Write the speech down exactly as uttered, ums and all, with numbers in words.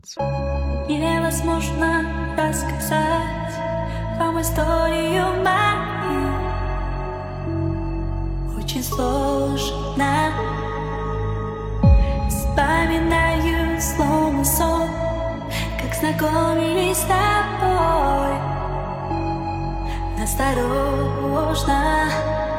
Невозможно рассказать вам историю мою. Очень сложно. Вспоминаю словно сон, как знакомились с тобой. Осторожно.